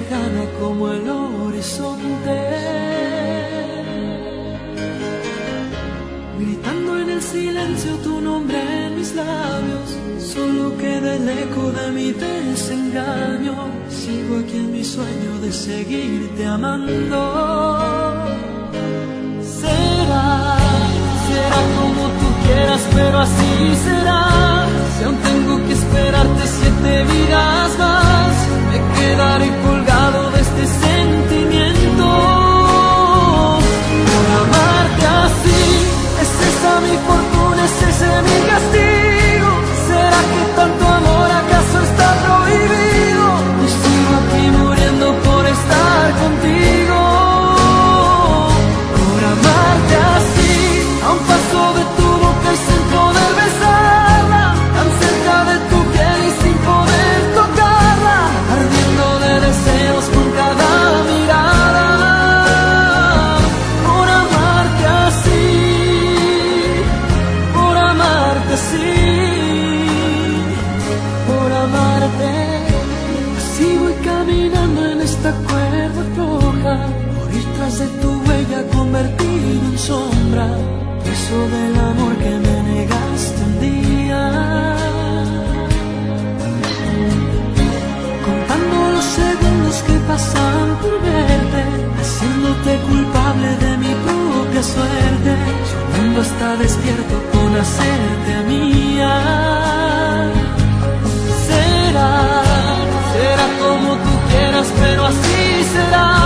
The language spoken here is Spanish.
lejana como el horizonte, gritando en el silencio tu nombre en mis labios. Solo queda el eco de mi desengaño. Sigo aquí en mi sueño de seguirte amando. Será como tú quieras, pero así será. Si aún tengo que esperarte 7 vidas más, me quedaré colgado de este sentimiento. Por amarte así, es esa mi fortuna, es ese mi castigo. ¿Será que tanto amor acaso está prohibido? Y sigo aquí muriendo por estar contigo. Por amarte así, a un paso de tu boca y sin poder besarla, tan cerca de tu piel y sin poder tocarla, ardiendo de deseos con cada mirada. Por amarte así, por amarte así, por amarte. Así voy caminando en esta cuerda floja, por ir tras de tu huella convertido en sombra, preso del amor que me negaste un día. Contando los segundos que pasan por verte, haciéndote culpable de mi propia suerte, soñando está despierto con hacerte mía. Será como tú quieras, pero así será.